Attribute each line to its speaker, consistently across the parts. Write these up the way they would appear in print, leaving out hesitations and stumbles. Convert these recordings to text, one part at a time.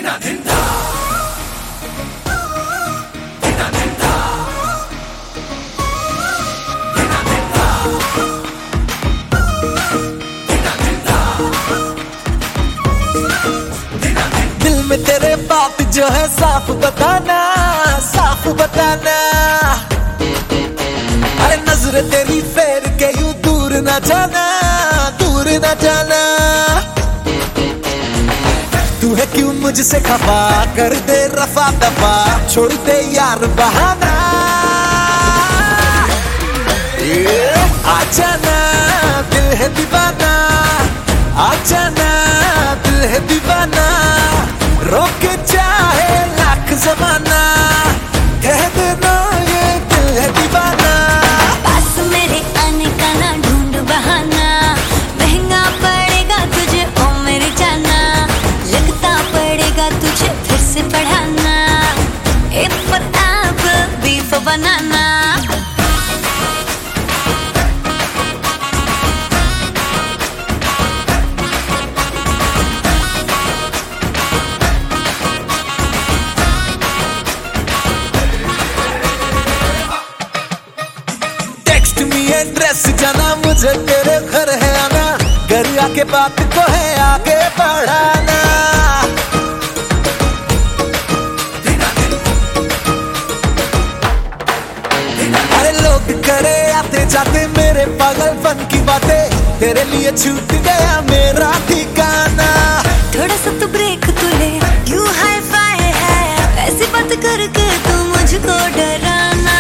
Speaker 1: दिल में तेरे बात जो है साफ बताना, साफ बताना। अरे नजर तेरी फेर के यूं दूर न जाना, दूर न जाना। तू है क्यों मुझसे खफा, कर दे रफा दफा, छोड़ दे यार बहाना। आ जाना दिल है दीवाना, आ जाना दिल है दीवाना। रोक चाहे लाख जमाना, कह देना ये दिल है दीवाना।
Speaker 2: पास मेरे आने का ना ढूंढ बहाना, महंगा पड़ेगा तुझे ओ मेरी जाना। लगता पड़ेगा तुझे फिर से पढ़ाना, A for apple, B for banana.
Speaker 1: Address जाना, मुझे तेरे घर है आना, घर आके बात को है आगे बढ़ाना। अरे लोग करे आते जाते मेरे पागलपन की बातें, तेरे लिए छूट गया मेरा ठिकाना।
Speaker 2: थोड़ा सा तो ब्रेक तू ले, यू हाई फाई है, ऐसी बात करके तू मुझको डराना।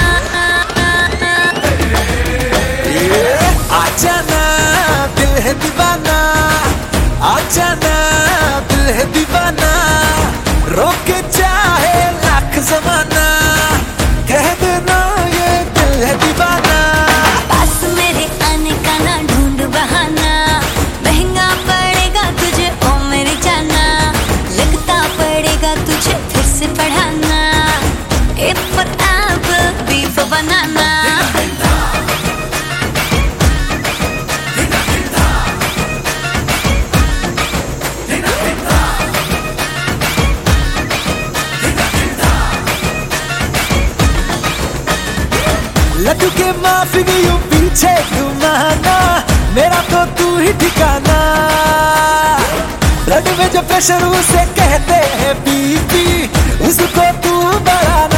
Speaker 1: आ जाना दिल है दीवाना, आ जाना दिल है दीवाना। रोक चाहे लाख जमाना, कह देना ये दिल है दीवाना।
Speaker 2: पास मेरे आने का ना ढूंढ बहाना, महंगा पड़ेगा तुझे ओ मेरी जाना। लगता पड़ेगा तुझे फिर से पढ़ाना, A for apple, B for banana.
Speaker 1: लड्डू के माफी यूं पीछे घुमाना, मेरा तो तू ही ठिकाना। ब्लड में जो प्रेशर उसे कहते हैं बीपी, उसको तू बढ़ाना।